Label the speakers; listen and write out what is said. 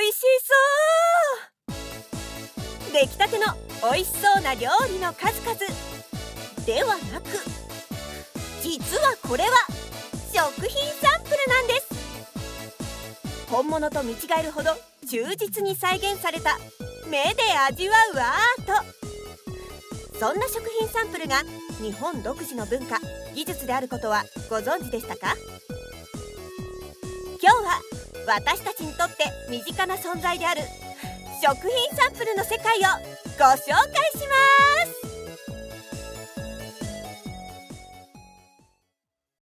Speaker 1: 味しそう。出来たての美味しそうな料理の数々ではなく、実はこれは食品サンプルなんです。本物と見違えるほど忠実に再現された目で味わうアート。そんな食品サンプルが日本独自の文化・技術であることはご存知でしたか？今日は私たちにとって身近な存在である食品サンプルの世界をご紹介します。